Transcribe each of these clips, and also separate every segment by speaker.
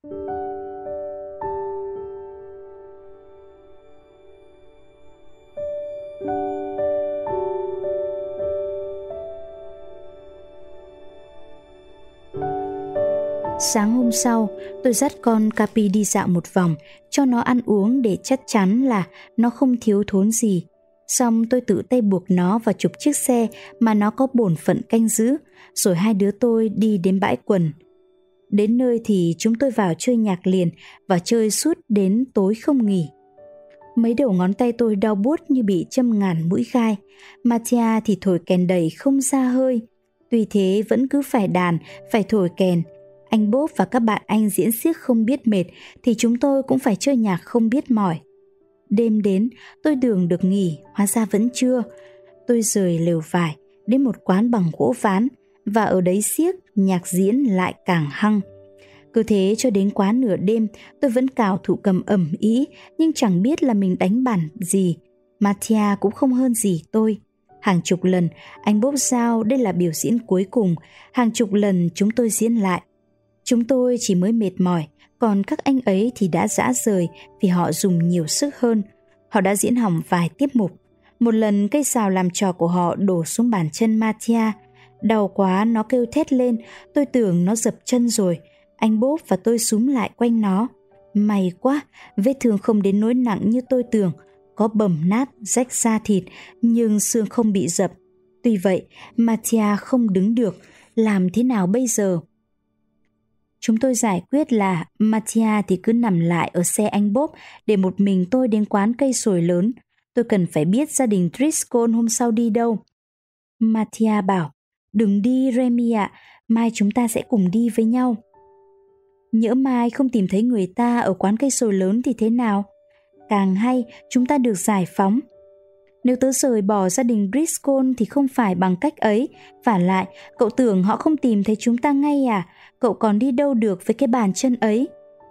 Speaker 1: Sáng hôm sau, tôi dắt con Capi đi dạo một vòng, cho nó ăn uống để chắc chắn là nó không thiếu thốn gì. Xong tôi tự tay buộc nó vào chụp chiếc xe mà nó có bổn phận canh giữ, rồi hai đứa tôi đi đến bãi quần. Đến nơi thì chúng tôi vào chơi nhạc liền và chơi suốt đến tối không nghỉ. Mấy đầu ngón tay tôi đau buốt như bị châm ngàn mũi gai. Mattia thì thổi kèn đầy không ra hơi. Tuy thế vẫn cứ phải đàn, phải thổi kèn. Anh Bob và các bạn anh diễn xiếc không biết mệt thì chúng tôi cũng phải chơi nhạc không biết mỏi. Đêm đến, tôi tưởng được nghỉ, hóa ra vẫn chưa. Tôi rời lều vải, đến một quán bằng gỗ ván, và ở đấy xiếc, nhạc diễn lại càng hăng. Cứ thế cho đến quá nửa đêm, tôi vẫn cào thụ cầm ầm ĩ, nhưng chẳng biết là mình đánh bản gì. Mattia cũng không hơn gì tôi. Hàng chục lần, anh Bob giao đây là biểu diễn cuối cùng, hàng chục lần chúng tôi diễn lại. Chúng tôi chỉ mới mệt mỏi, còn các anh ấy thì đã rã rời vì họ dùng nhiều sức hơn. Họ đã diễn hỏng vài tiết mục. Một lần cây sào làm trò của họ đổ xuống bàn chân Mattia. Đau quá nó kêu thét lên, tôi tưởng nó dập chân rồi. Anh Bob và tôi xúm lại quanh nó. May quá, vết thương không đến nỗi nặng như tôi tưởng. Có bầm nát, rách da thịt, nhưng xương không bị dập. Tuy vậy, Mattia không đứng được. Làm thế nào bây giờ? Chúng tôi giải quyết là Mattia thì cứ nằm lại ở xe anh Bob để một mình tôi đến quán cây sồi lớn. Tôi cần phải biết gia đình Driscoll hôm sau đi đâu. Mattia bảo, đừng đi Remy ạ, mai chúng ta sẽ cùng đi với nhau. Nhỡ mai không tìm thấy người ta ở quán cây sồi lớn thì thế nào? Càng hay, chúng ta được giải phóng. Nếu tớ rời bỏ gia đình Driscoll thì không phải bằng cách ấy. Vả lại, cậu tưởng họ không tìm thấy chúng ta ngay à? Cậu còn đi đâu được với cái bàn chân ấy?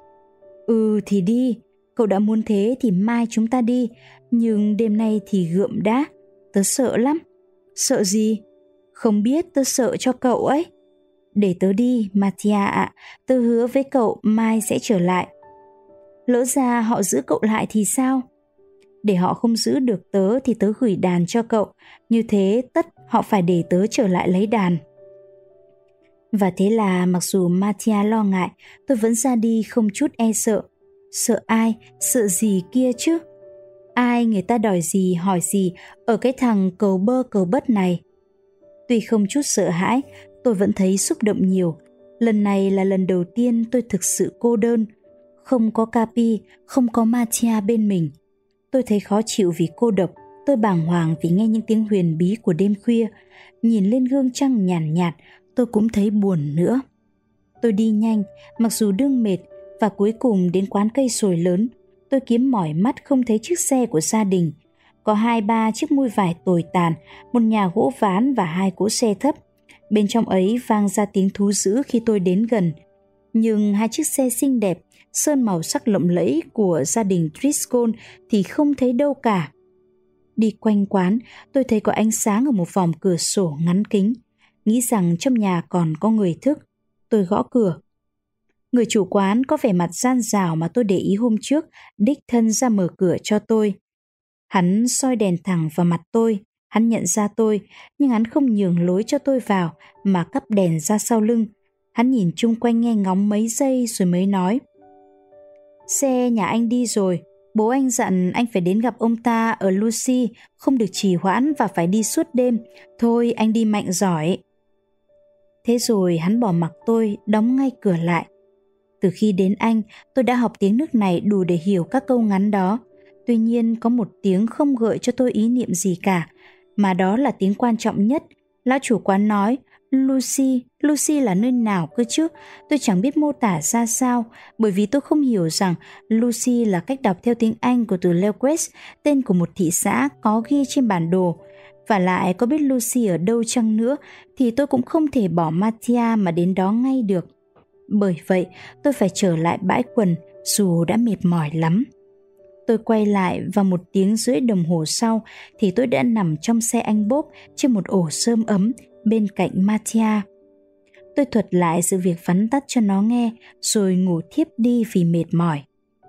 Speaker 1: Ừ thì đi, cậu đã muốn thế thì mai chúng ta đi. Nhưng đêm nay thì gượm đã. Tớ sợ lắm. Sợ gì? Không biết, tớ sợ cho cậu ấy. Để tớ đi, Mattia ạ. Tớ hứa với cậu mai sẽ trở lại. Lỡ ra họ giữ cậu lại thì sao? Để họ không giữ được tớ thì tớ gửi đàn cho cậu. Như thế tất họ phải để tớ trở lại lấy đàn. Và thế là mặc dù Mattia lo ngại, tôi vẫn ra đi không chút e sợ. Sợ ai? Sợ gì kia chứ? Ai người ta đòi gì hỏi gì ở cái thằng cầu bơ cầu bất này? Tuy không chút sợ hãi, tôi vẫn thấy xúc động nhiều. Lần này là lần đầu tiên tôi thực sự cô đơn. Không có Capi, không có Mattia bên mình. Tôi thấy khó chịu vì cô độc. Tôi bàng hoàng vì nghe những tiếng huyền bí của đêm khuya. Nhìn lên gương trăng nhàn nhạt, tôi cũng thấy buồn nữa. Tôi đi nhanh, mặc dù đương mệt, và cuối cùng đến quán cây sồi lớn. Tôi kiếm mỏi mắt không thấy chiếc xe của gia đình. Có 2-3 chiếc mui vải tồi tàn, một nhà gỗ ván và 2 cỗ xe thấp. Bên trong ấy vang ra tiếng thú dữ khi tôi đến gần. Nhưng 2 chiếc xe xinh đẹp, sơn màu sắc lộng lẫy của gia đình Driscoll thì không thấy đâu cả. Đi quanh quán, tôi thấy có ánh sáng ở một vòng cửa sổ ngắn kính. Nghĩ rằng trong nhà còn có người thức. Tôi gõ cửa. Người chủ quán có vẻ mặt gian dảo mà tôi để ý hôm trước, đích thân ra mở cửa cho tôi. Hắn soi đèn thẳng vào mặt tôi. Hắn nhận ra tôi, nhưng hắn không nhường lối cho tôi vào mà cắp đèn ra sau lưng. Hắn nhìn chung quanh nghe ngóng mấy giây rồi mới nói. Xe nhà anh đi rồi. Bố anh dặn anh phải đến gặp ông ta ở Lucy, không được trì hoãn và phải đi suốt đêm. Thôi anh đi mạnh giỏi. Thế rồi hắn bỏ mặc tôi, đóng ngay cửa lại. Từ khi đến Anh, tôi đã học tiếng nước này đủ để hiểu các câu ngắn đó. Tuy nhiên có một tiếng không gợi cho tôi ý niệm gì cả, mà đó là tiếng quan trọng nhất. Lão chủ quán nói, Lucy là nơi nào cơ chứ? Tôi chẳng biết mô tả ra sao, bởi vì tôi không hiểu rằng Lucy là cách đọc theo tiếng Anh của từ Lewes, tên của một thị xã có ghi trên bản đồ. Và lại có biết Lucy ở đâu chăng nữa thì tôi cũng không thể bỏ Mattia mà đến đó ngay được. Bởi vậy tôi phải trở lại bãi quần dù đã mệt mỏi lắm. Tôi quay lại và 1 tiếng rưỡi đồng hồ sau thì tôi đã nằm trong xe anh Bob trên một ổ sơm ấm bên cạnh Mattia. Tôi thuật lại sự việc vắn tắt cho nó nghe, rồi ngủ thiếp đi vì mệt mỏi.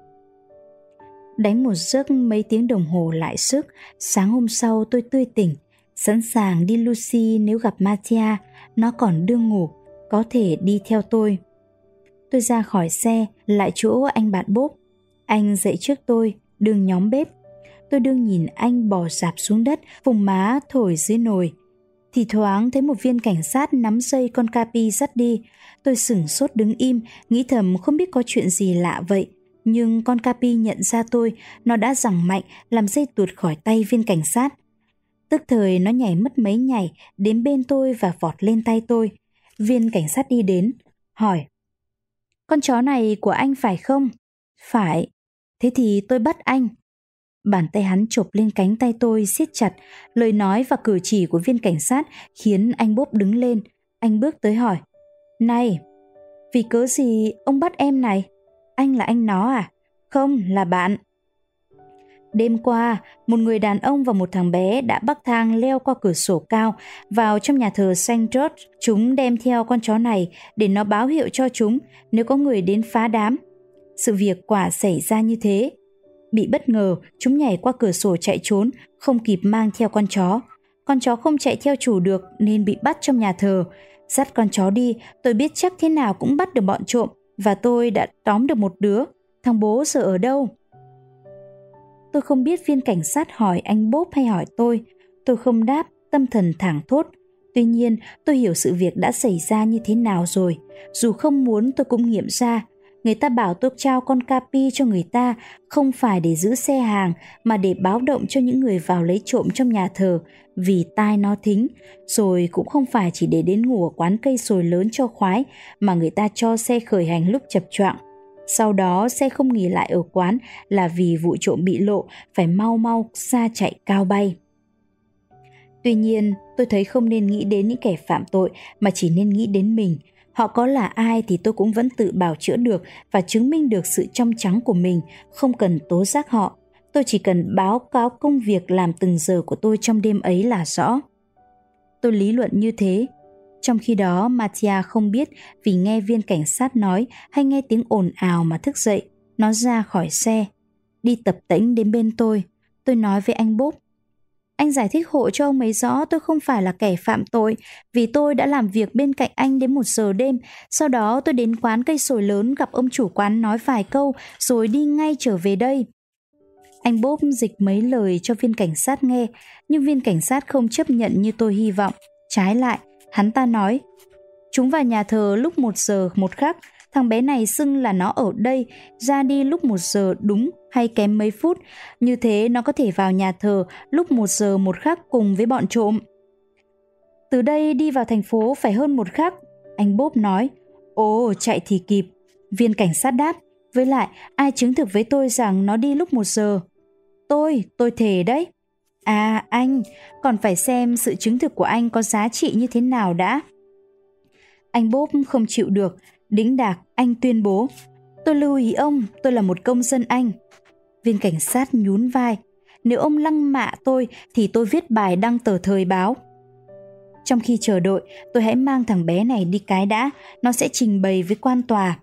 Speaker 1: Đánh một giấc mấy tiếng đồng hồ lại sức, sáng hôm sau tôi tươi tỉnh, sẵn sàng đi Lucy nếu gặp Mattia, nó còn đương ngủ, có thể đi theo tôi. Tôi ra khỏi xe, lại chỗ anh bạn Bob. Anh dậy trước tôi, đương nhóm bếp. Tôi đương nhìn anh bò rạp xuống đất, vùng má thổi dưới nồi. Thì thoáng thấy một viên cảnh sát nắm dây con Capi dắt đi. Tôi sửng sốt đứng im, nghĩ thầm không biết có chuyện gì lạ vậy. Nhưng con Capi nhận ra tôi, nó đã giằng mạnh làm dây tuột khỏi tay viên cảnh sát. Tức thời nó nhảy mất mấy nhảy đến bên tôi và vọt lên tay tôi. Viên cảnh sát đi đến, hỏi: "Con chó này của anh phải không?" "Phải." "Thế thì tôi bắt anh." Bàn tay hắn chộp lên cánh tay tôi siết chặt. Lời nói và cử chỉ của viên cảnh sát khiến anh Bob đứng lên. Anh bước tới hỏi: "Này, vì cớ gì ông bắt em này? Anh là anh nó à?" "Không, là bạn." Đêm qua, một người đàn ông và một thằng bé đã bắc thang leo qua cửa sổ cao vào trong nhà thờ Saint George. Chúng đem theo con chó này để nó báo hiệu cho chúng nếu có người đến phá đám. Sự việc quả xảy ra như thế. Bị bất ngờ, chúng nhảy qua cửa sổ chạy trốn, không kịp mang theo con chó. Con chó không chạy theo chủ được nên bị bắt trong nhà thờ. Dắt con chó đi, tôi biết chắc thế nào cũng bắt được bọn trộm, và tôi đã tóm được một đứa. Thằng bố giờ ở đâu? Tôi không biết viên cảnh sát hỏi anh Bob hay hỏi tôi. Tôi không đáp, tâm thần thảng thốt. Tuy nhiên, tôi hiểu sự việc đã xảy ra như thế nào rồi. Dù không muốn tôi cũng nghiệm ra. Người ta bảo tôi trao con Capi cho người ta không phải để giữ xe hàng mà để báo động cho những người vào lấy trộm trong nhà thờ vì tai nó thính. Rồi cũng không phải chỉ để đến ngủ ở quán cây sồi lớn cho khoái mà người ta cho xe khởi hành lúc chập choạng. Sau đó xe không nghỉ lại ở quán là vì vụ trộm bị lộ, phải mau mau xa chạy cao bay. Tuy nhiên, tôi thấy không nên nghĩ đến những kẻ phạm tội mà chỉ nên nghĩ đến mình. Họ có là ai thì tôi cũng vẫn tự bào chữa được và chứng minh được sự trong trắng của mình, không cần tố giác họ. Tôi chỉ cần báo cáo công việc làm từng giờ của tôi trong đêm ấy là rõ. Tôi lý luận như thế. Trong khi đó, Mattia không biết vì nghe viên cảnh sát nói hay nghe tiếng ồn ào mà thức dậy. Nó ra khỏi xe, đi tập tễnh đến bên tôi. Tôi nói với anh Bob: "Anh giải thích hộ cho ông ấy rõ tôi không phải là kẻ phạm tội, vì tôi đã làm việc bên cạnh anh đến 1 giờ đêm. Sau đó tôi đến quán cây sồi lớn gặp ông chủ quán nói vài câu rồi đi ngay trở về đây." Anh Bob dịch mấy lời cho viên cảnh sát nghe, nhưng viên cảnh sát không chấp nhận như tôi hy vọng. Trái lại, hắn ta nói: "Chúng vào nhà thờ lúc 1 giờ 1 khắc. Thằng bé này xưng là nó ở đây, ra đi lúc 1 giờ đúng hay kém mấy phút. Như thế nó có thể vào nhà thờ lúc 1 giờ 1 khắc cùng với bọn trộm." "Từ đây đi vào thành phố phải hơn 1 khắc." Anh Bob nói. "Ồ, chạy thì kịp." Viên cảnh sát đáp. "Với lại, ai chứng thực với tôi rằng nó đi lúc 1 giờ? Tôi thề đấy." "À anh, còn phải xem sự chứng thực của anh có giá trị như thế nào đã." Anh Bob không chịu được, đĩnh đạc anh tuyên bố: "Tôi lưu ý ông, tôi là một công dân Anh." Viên cảnh sát nhún vai: "Nếu ông lăng mạ tôi thì tôi viết bài đăng tờ thời báo." Trong khi chờ đợi, tôi hãy mang thằng bé này đi cái đã, nó sẽ trình bày với quan tòa.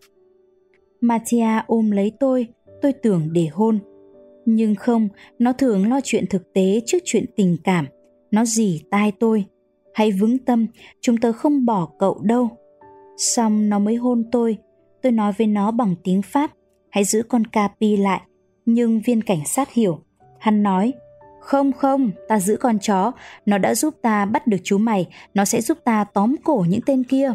Speaker 1: Mattia ôm lấy tôi tưởng để hôn. Nhưng không, nó thường lo chuyện thực tế trước chuyện tình cảm. Nó rỉ tai tôi: "Hãy vững tâm, chúng tớ không bỏ cậu đâu." Xong nó mới hôn tôi. Tôi nói với nó bằng tiếng Pháp: "Hãy giữ con Capi lại." Nhưng viên cảnh sát hiểu. Hắn nói: Không, ta giữ con chó. Nó đã giúp ta bắt được chú mày, nó sẽ giúp ta tóm cổ những tên kia."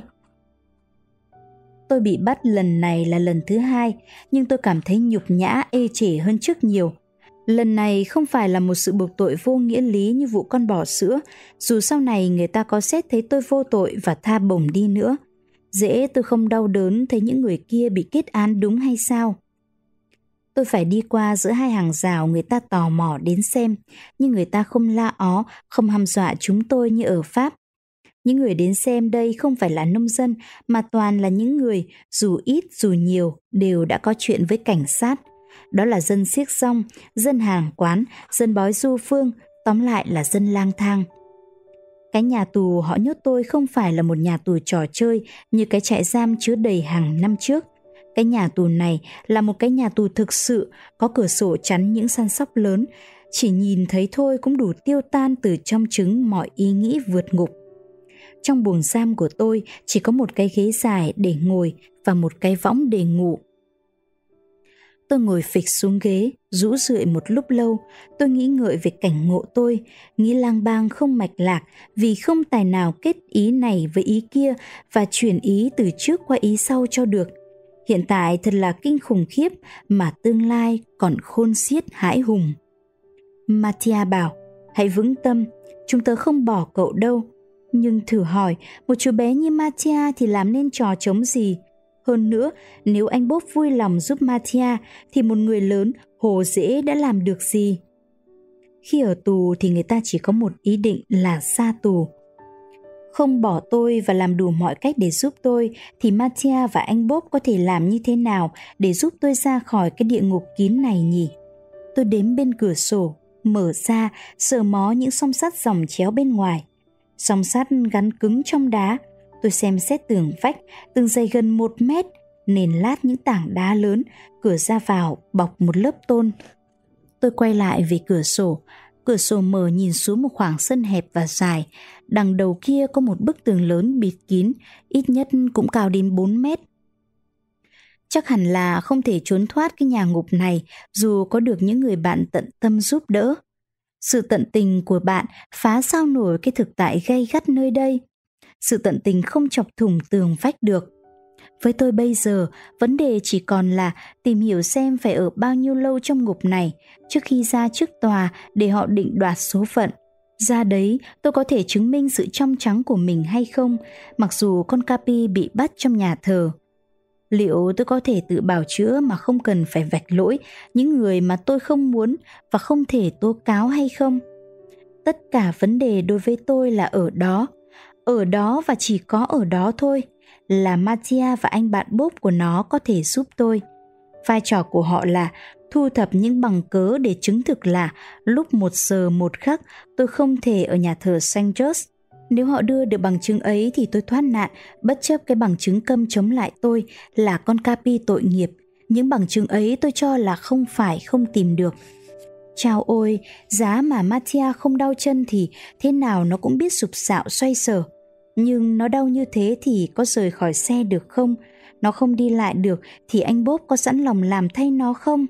Speaker 1: Tôi bị bắt lần này là lần thứ 2, nhưng tôi cảm thấy nhục nhã ê chề hơn trước nhiều. Lần này không phải là một sự buộc tội vô nghĩa lý như vụ con bò sữa, dù sau này người ta có xét thấy tôi vô tội và tha bổng đi nữa. Dễ tôi không đau đớn thấy những người kia bị kết án đúng hay sao? Tôi phải đi qua giữa 2 hàng rào, người ta tò mò đến xem, nhưng người ta không la ó, không hăm dọa chúng tôi như ở Pháp. Những người đến xem đây không phải là nông dân, mà toàn là những người, dù ít dù nhiều, đều đã có chuyện với cảnh sát. Đó là dân xiếc xoong, dân hàng quán, dân bói du phương, tóm lại là dân lang thang. Cái nhà tù họ nhốt tôi không phải là một nhà tù trò chơi như cái trại giam chứa đầy hàng năm trước. Cái nhà tù này là một cái nhà tù thực sự, có cửa sổ chắn những săn sóc lớn. Chỉ nhìn thấy thôi cũng đủ tiêu tan từ trong trứng mọi ý nghĩ vượt ngục. Trong buồng giam của tôi chỉ có một cái ghế dài để ngồi và một cái võng để ngủ. Tôi ngồi phịch xuống ghế, rũ rượi một lúc lâu. Tôi nghĩ ngợi về cảnh ngộ tôi, nghĩ lang bang không mạch lạc vì không tài nào kết ý này với ý kia và chuyển ý từ trước qua ý sau cho được. Hiện tại thật là kinh khủng khiếp mà tương lai còn khôn xiết hãi hùng. Mattia bảo, hãy vững tâm, chúng tớ không bỏ cậu đâu. Nhưng thử hỏi, một chú bé như Mattia thì làm nên trò trống gì? Hơn nữa, nếu anh Bob vui lòng giúp Mattia thì một người lớn hồ dễ đã làm được gì? Khi ở tù thì người ta chỉ có một ý định là ra tù. Không bỏ tôi và làm đủ mọi cách để giúp tôi thì Mattia và anh Bob có thể làm như thế nào để giúp tôi ra khỏi cái địa ngục kín này nhỉ? Tôi đến bên cửa sổ, mở ra, sờ mó những song sắt dòng chéo bên ngoài. Song sắt gắn cứng trong đá. Tôi xem xét tường vách, tường dày gần 1 mét, nền lát những tảng đá lớn, cửa ra vào bọc một lớp tôn. Tôi quay lại về cửa sổ mở nhìn xuống một khoảng sân hẹp và dài. Đằng đầu kia có một bức tường lớn bịt kín, ít nhất cũng cao đến 4 mét. Chắc hẳn là không thể trốn thoát cái nhà ngục này dù có được những người bạn tận tâm giúp đỡ. Sự tận tình của bạn phá sao nổi cái thực tại gay gắt nơi đây. Sự tận tình không chọc thủng tường vách được. Với tôi bây giờ, vấn đề chỉ còn là tìm hiểu xem phải ở bao nhiêu lâu trong ngục này trước khi ra trước tòa để họ định đoạt số phận. Ra đấy, tôi có thể chứng minh sự trong trắng của mình hay không, mặc dù con Capi bị bắt trong nhà thờ. Liệu tôi có thể tự bào chữa mà không cần phải vạch lỗi những người mà tôi không muốn và không thể tố cáo hay không? Tất cả vấn đề đối với tôi là ở đó và chỉ có ở đó thôi, là Mattia và anh bạn Bob của nó có thể giúp tôi. Vai trò của họ là thu thập những bằng cớ để chứng thực là lúc 1 giờ 1 khắc tôi không thể ở nhà thờ St. George. Nếu họ đưa được bằng chứng ấy thì tôi thoát nạn, bất chấp cái bằng chứng câm chống lại tôi là con Capi tội nghiệp. Những bằng chứng ấy tôi cho là không tìm được. Chao ôi, giá mà Mattia không đau chân thì thế nào nó cũng biết sụp sạo xoay sở. Nhưng nó đau như thế thì có rời khỏi xe được không? Nó không đi lại được thì anh Bob có sẵn lòng làm thay nó không?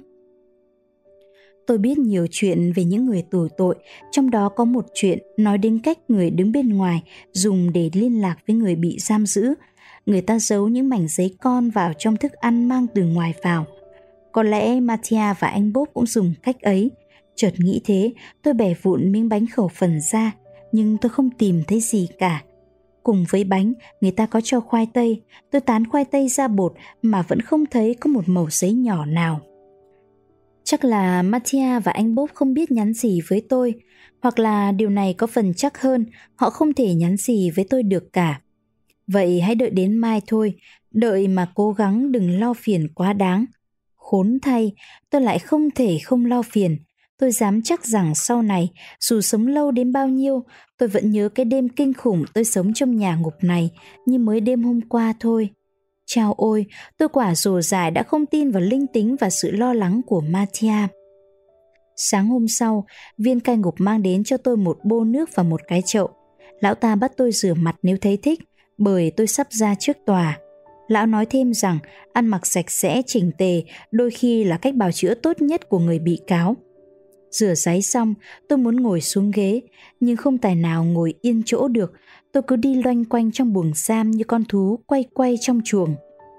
Speaker 1: Tôi biết nhiều chuyện về những người tù tội, trong đó có một chuyện nói đến cách người đứng bên ngoài dùng để liên lạc với người bị giam giữ. Người ta giấu những mảnh giấy con vào trong thức ăn mang từ ngoài vào. Có lẽ Mattia và anh Bob cũng dùng cách ấy. Chợt nghĩ thế, tôi bẻ vụn miếng bánh khẩu phần ra, nhưng tôi không tìm thấy gì cả. Cùng với bánh, người ta có cho khoai tây. Tôi tán khoai tây ra bột mà vẫn không thấy có một mẩu giấy nhỏ nào. Chắc là Mattia và anh Bob không biết nhắn gì với tôi, hoặc là điều này có phần chắc hơn, họ không thể nhắn gì với tôi được cả. Vậy hãy đợi đến mai thôi, đợi mà cố gắng đừng lo phiền quá đáng. Khốn thay, tôi lại không thể không lo phiền. Tôi dám chắc rằng sau này, dù sống lâu đến bao nhiêu, tôi vẫn nhớ cái đêm kinh khủng tôi sống trong nhà ngục này như mới đêm hôm qua thôi. Chao ôi, tôi quả rồ dại đã không tin vào linh tính và sự lo lắng của Mattia. Sáng hôm sau, viên cai ngục mang đến cho tôi một bô nước và một cái chậu. Lão ta bắt tôi rửa mặt nếu thấy thích, bởi tôi sắp ra trước tòa. Lão nói thêm rằng ăn mặc sạch sẽ chỉnh tề đôi khi là cách bào chữa tốt nhất của người bị cáo. Rửa ráy xong, tôi muốn ngồi xuống ghế, nhưng không tài nào ngồi yên chỗ được. Tôi cứ đi loanh quanh trong buồng giam như con thú quay quay trong chuồng.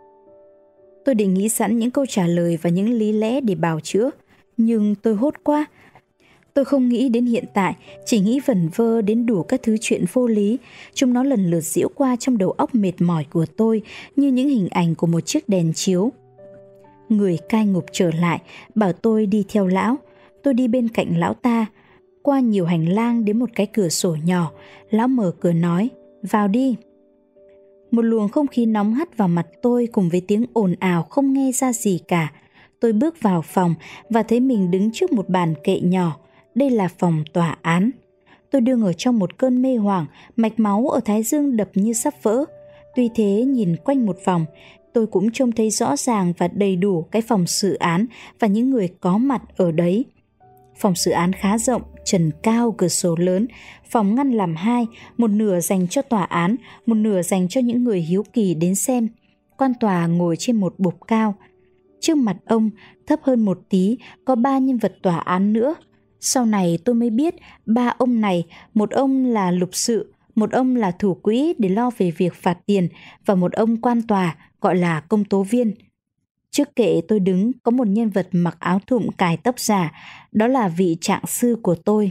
Speaker 1: Tôi định nghĩ sẵn những câu trả lời và những lý lẽ để bào chữa, nhưng tôi hốt quá. Tôi không nghĩ đến hiện tại, chỉ nghĩ vẩn vơ đến đủ các thứ chuyện vô lý. Chúng nó lần lượt giễu qua trong đầu óc mệt mỏi của tôi như những hình ảnh của một chiếc đèn chiếu. Người cai ngục trở lại, bảo tôi đi theo lão. Tôi đi bên cạnh lão ta, qua nhiều hành lang đến một cái cửa sổ nhỏ. Lão mở cửa nói, vào đi. Một luồng không khí nóng hắt vào mặt tôi cùng với tiếng ồn ào không nghe ra gì cả. Tôi bước vào phòng và thấy mình đứng trước một bàn kệ nhỏ. Đây là phòng tòa án. Tôi đương ở trong một cơn mê hoảng, mạch máu ở thái dương đập như sắp vỡ. Tuy thế, nhìn quanh một vòng, tôi cũng trông thấy rõ ràng và đầy đủ cái phòng xử án và những người có mặt ở đấy. Phòng xử án khá rộng, trần cao, cửa sổ lớn, phòng ngăn làm hai, một nửa dành cho tòa án, một nửa dành cho những người hiếu kỳ đến xem. Quan tòa ngồi trên một bục cao. Trước mặt ông, thấp hơn một tí, có 3 nhân vật tòa án nữa. Sau này tôi mới biết 3 ông này, một ông là lục sự, một ông là thủ quỹ để lo về việc phạt tiền và một ông quan tòa gọi là công tố viên. Trước kệ tôi đứng có một nhân vật mặc áo thụng cài tóc giả, đó là vị trạng sư của tôi.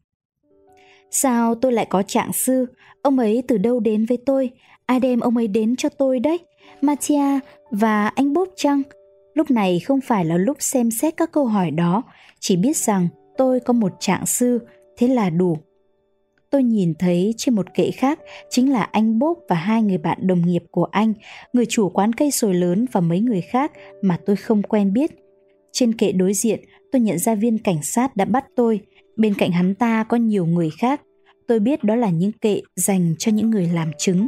Speaker 1: Sao tôi lại có trạng sư? Ông ấy từ đâu đến với tôi? Ai đem ông ấy đến cho tôi đấy? Mattia và anh Bob chăng? Lúc này không phải là lúc xem xét các câu hỏi đó, chỉ biết rằng tôi có một trạng sư, thế là đủ. Tôi nhìn thấy trên một kệ khác chính là anh Bob và 2 người bạn đồng nghiệp của anh, người chủ quán cây sồi lớn và mấy người khác mà tôi không quen biết. Trên kệ đối diện, tôi nhận ra viên cảnh sát đã bắt tôi. Bên cạnh hắn ta có nhiều người khác. Tôi biết đó là những kệ dành cho những người làm chứng.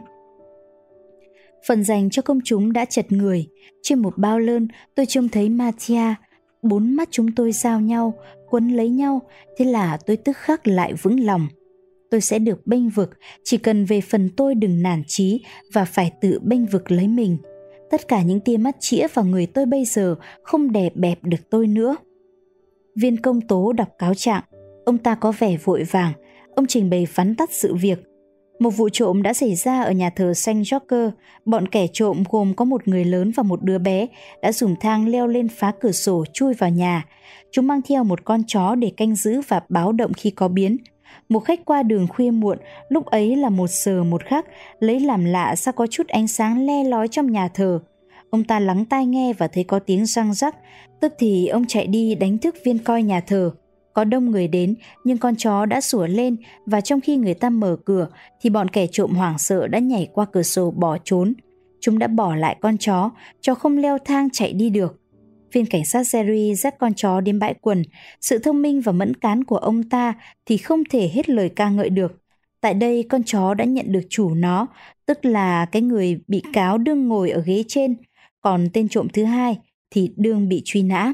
Speaker 1: Phần dành cho công chúng đã chật người. Trên một bao lơn, tôi trông thấy Mattia. 4 mắt chúng tôi giao nhau, quấn lấy nhau, thế là tôi tức khắc lại vững lòng. Tôi sẽ được bênh vực, chỉ cần về phần tôi đừng nản chí và phải tự bênh vực lấy mình. Tất cả những tia mắt chĩa vào người tôi bây giờ không đè bẹp được tôi nữa. Viên công tố đọc cáo trạng. Ông ta có vẻ vội vàng. Ông trình bày vắn tắt sự việc. Một vụ trộm đã xảy ra ở nhà thờ Saint George. Bọn kẻ trộm gồm có một người lớn và một đứa bé đã dùng thang leo lên phá cửa sổ chui vào nhà. Chúng mang theo một con chó để canh giữ và báo động khi có biến. Một khách qua đường khuya muộn, lúc ấy là 1 giờ 1 khắc, lấy làm lạ sao có chút ánh sáng le lói trong nhà thờ. Ông ta lắng tai nghe và thấy có tiếng răng rắc, tức thì ông chạy đi đánh thức viên coi nhà thờ. Có đông người đến, nhưng con chó đã sủa lên và trong khi người ta mở cửa thì bọn kẻ trộm hoảng sợ đã nhảy qua cửa sổ bỏ trốn. Chúng đã bỏ lại con chó không leo thang chạy đi được. Viên cảnh sát Jerry dắt con chó đến bãi quần. Sự thông minh và mẫn cán của ông ta thì không thể hết lời ca ngợi được. Tại đây con chó đã nhận được chủ nó, tức là cái người bị cáo đương ngồi ở ghế trên, còn tên trộm thứ hai thì đương bị truy nã.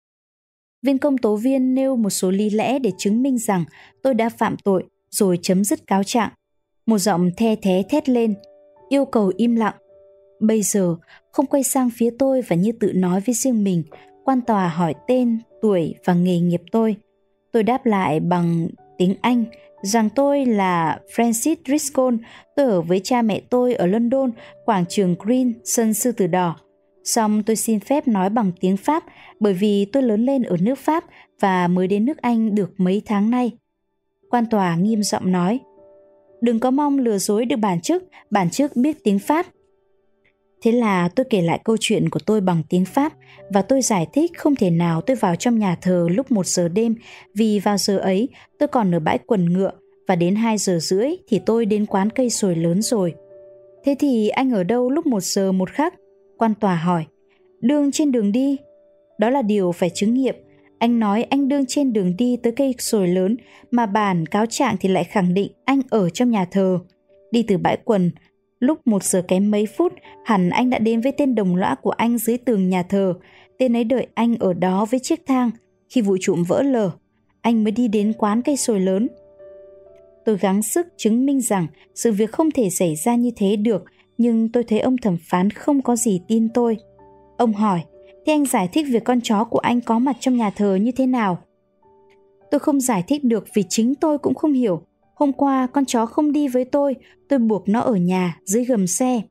Speaker 1: Viên công tố viên nêu một số lý lẽ để chứng minh rằng tôi đã phạm tội rồi chấm dứt cáo trạng. Một giọng the thé thét lên, yêu cầu im lặng. Bây giờ không quay sang phía tôi và như tự nói với riêng mình, quan tòa hỏi tên, tuổi và nghề nghiệp tôi. Tôi đáp lại bằng tiếng Anh rằng tôi là Francis Driscoll, tôi ở với cha mẹ tôi ở London, quảng trường Green, sân Sư Tử Đỏ. Xong tôi xin phép nói bằng tiếng Pháp bởi vì tôi lớn lên ở nước Pháp và mới đến nước Anh được mấy tháng nay. Quan tòa nghiêm giọng nói, đừng có mong lừa dối được bản chức biết tiếng Pháp. Thế là tôi kể lại câu chuyện của tôi bằng tiếng Pháp và tôi giải thích không thể nào tôi vào trong nhà thờ lúc 1 giờ đêm vì vào giờ ấy tôi còn ở bãi quần ngựa và đến 2 giờ rưỡi thì tôi đến quán cây sồi lớn rồi. Thế thì anh ở đâu lúc 1 giờ 1 khắc? Quan tòa hỏi. Đương trên đường đi. Đó là điều phải chứng nghiệm. Anh nói anh đương trên đường đi tới cây sồi lớn mà bản cáo trạng thì lại khẳng định anh ở trong nhà thờ. Đi từ bãi quần lúc 1 giờ kém mấy phút, hẳn anh đã đến với tên đồng lõa của anh dưới tường nhà thờ. Tên ấy đợi anh ở đó với chiếc thang. Khi vụ trộm vỡ lở, anh mới đi đến quán cây sồi lớn. Tôi gắng sức chứng minh rằng sự việc không thể xảy ra như thế được, nhưng tôi thấy ông thẩm phán không có gì tin tôi. Ông hỏi, thế anh giải thích việc con chó của anh có mặt trong nhà thờ như thế nào? Tôi không giải thích được vì chính tôi cũng không hiểu. Hôm qua con chó không đi với tôi buộc nó ở nhà dưới gầm xe.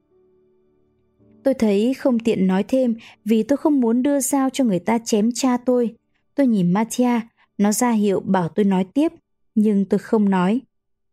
Speaker 1: Tôi thấy không tiện nói thêm vì tôi không muốn đưa dao cho người ta chém cha tôi. Tôi nhìn Mattia, nó ra hiệu bảo tôi nói tiếp, nhưng tôi không nói.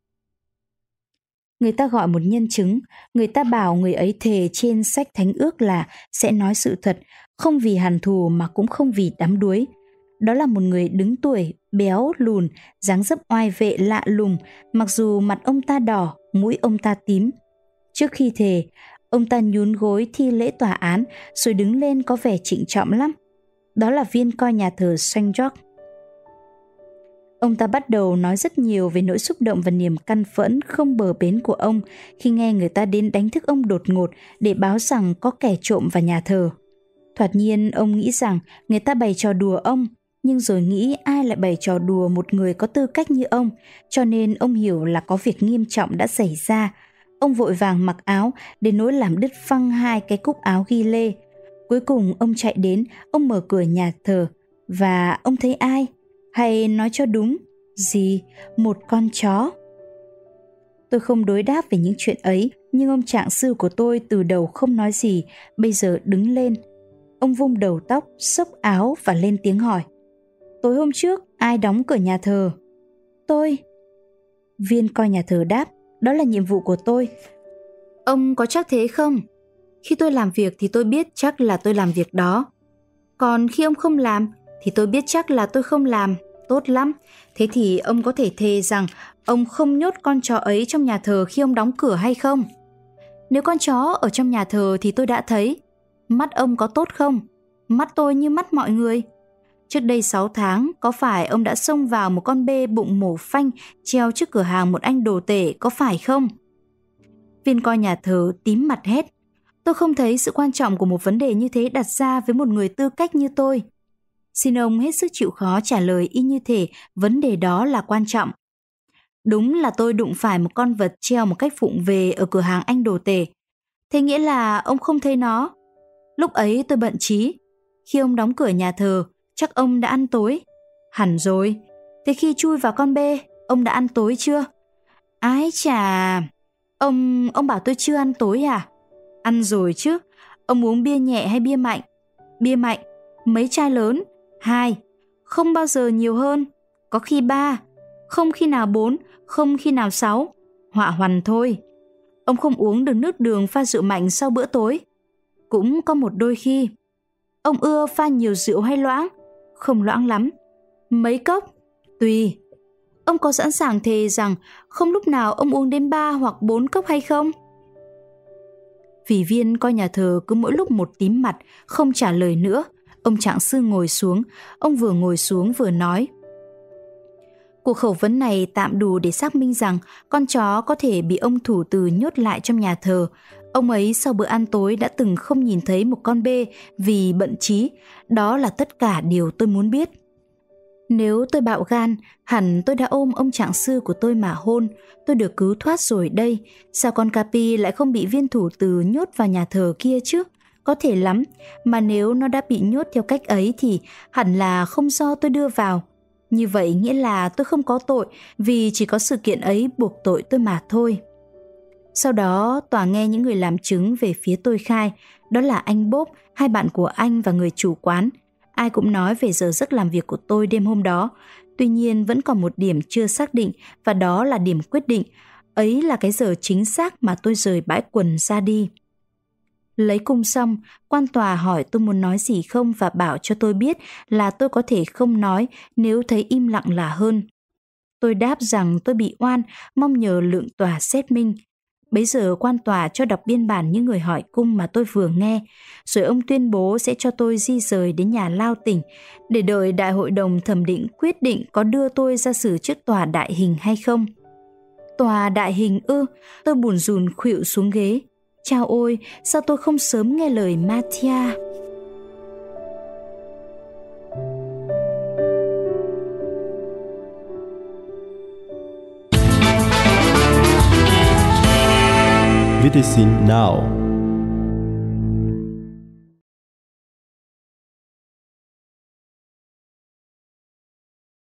Speaker 1: Người ta gọi một nhân chứng, người ta bảo người ấy thề trên sách thánh ước là sẽ nói sự thật, không vì hằn thù mà cũng không vì đắm đuối. Đó là một người đứng tuổi, béo, lùn, dáng dấp oai vệ lạ lùng, mặc dù mặt ông ta đỏ, mũi ông ta tím. Trước khi thề, ông ta nhún gối thi lễ tòa án rồi đứng lên có vẻ trịnh trọng lắm. Đó là viên coi nhà thờ Saint George. Ông ta bắt đầu nói rất nhiều về nỗi xúc động và niềm căm phẫn không bờ bến của ông khi nghe người ta đến đánh thức ông đột ngột để báo rằng có kẻ trộm vào nhà thờ. Thoạt nhiên ông nghĩ rằng người ta bày trò đùa ông, nhưng rồi nghĩ ai lại bày trò đùa một người có tư cách như ông, cho nên ông hiểu là có việc nghiêm trọng đã xảy ra. Ông vội vàng mặc áo đến nỗi làm đứt phăng 2 cái cúc áo ghi lê. Cuối cùng ông chạy đến, ông mở cửa nhà thờ và ông thấy ai? Hay nói cho đúng, gì? Một con chó. Tôi không đối đáp về những chuyện ấy, nhưng ông trạng sư của tôi từ đầu không nói gì, bây giờ đứng lên. Ông vung đầu tóc, xốc áo và lên tiếng hỏi. Tối hôm trước, ai đóng cửa nhà thờ? Tôi. Viên coi nhà thờ đáp, đó là nhiệm vụ của tôi. Ông có chắc thế không? Khi tôi làm việc thì tôi biết chắc là tôi làm việc đó. Còn khi ông không làm thì tôi biết chắc là tôi không làm. Tốt lắm. Thế thì ông có thể thề rằng ông không nhốt con chó ấy trong nhà thờ khi ông đóng cửa hay không? Nếu con chó ở trong nhà thờ thì tôi đã thấy. Mắt ông có tốt không? Mắt tôi như mắt mọi người. Trước đây 6 tháng, có phải ông đã xông vào một con bê bụng mổ phanh treo trước cửa hàng một anh đồ tể, có phải không? Viên coi nhà thờ tím mặt hét. Tôi không thấy sự quan trọng của một vấn đề như thế đặt ra với một người tư cách như tôi. Xin ông hết sức chịu khó trả lời y như thể vấn đề đó là quan trọng. Đúng là tôi đụng phải một con vật treo một cách vụng về ở cửa hàng anh đồ tể. Thế nghĩa là ông không thấy nó. Lúc ấy tôi bận trí. Khi ông đóng cửa nhà thờ, chắc ông đã ăn tối. Hẳn rồi. Thế khi chui vào con bê, ông đã ăn tối chưa? Ái chà, ông bảo tôi chưa ăn tối à? Ăn rồi chứ. Ông uống bia nhẹ hay bia mạnh? Bia mạnh. Mấy chai lớn? 2. Không bao giờ nhiều hơn. Có khi 3. Không khi nào 4. Không khi nào 6. Họa hoằn thôi. Ông không uống được nước đường pha rượu mạnh sau bữa tối? Cũng có một đôi khi. Ông ưa pha nhiều rượu hay loãng? Không loãng lắm. Mấy cốc? Tùy. Ông có sẵn sàng thề rằng không lúc nào ông uống đến 3 hoặc 4 cốc hay không? Vì Viên coi nhà thờ cứ mỗi lúc một tím mặt, không trả lời nữa. Ông trạng sư ngồi xuống, ông vừa ngồi xuống vừa nói. Cuộc khẩu vấn này tạm đủ để xác minh rằng con chó có thể bị ông thủ từ nhốt lại trong nhà thờ. Ông ấy sau bữa ăn tối đã từng không nhìn thấy một con bê vì bận trí. Đó là tất cả điều tôi muốn biết. Nếu tôi bạo gan, hẳn tôi đã ôm ông trạng sư của tôi mà hôn. Tôi được cứu thoát rồi đây. Sao con Capi lại không bị viên thủ từ nhốt vào nhà thờ kia chứ? Có thể lắm, mà nếu nó đã bị nhốt theo cách ấy thì hẳn là không do tôi đưa vào. Như vậy nghĩa là tôi không có tội, vì chỉ có sự kiện ấy buộc tội tôi mà thôi. Sau đó tòa nghe những người làm chứng về phía tôi khai, đó là anh Bob, 2 bạn của anh và người chủ quán. Ai cũng nói về giờ giấc làm việc của tôi đêm hôm đó. Tuy nhiên vẫn còn một điểm chưa xác định, và đó là điểm quyết định. Ấy là cái giờ chính xác mà tôi rời bãi quần ra đi. Lấy cung xong, quan tòa hỏi tôi muốn nói gì không và bảo cho tôi biết là tôi có thể không nói nếu thấy im lặng là hơn. Tôi đáp rằng tôi bị oan, mong nhờ lượng tòa xét minh. Bấy giờ quan tòa cho đọc biên bản những người hỏi cung mà tôi vừa nghe, rồi ông tuyên bố sẽ cho tôi di rời đến nhà lao tỉnh để đợi đại hội đồng thẩm định quyết định có đưa tôi ra xử trước tòa đại hình hay không. Tòa đại hình ư? Tôi bủn rủn khuỵu xuống ghế. Chao ôi, sao tôi không sớm nghe lời Mathia?
Speaker 2: VTC Now.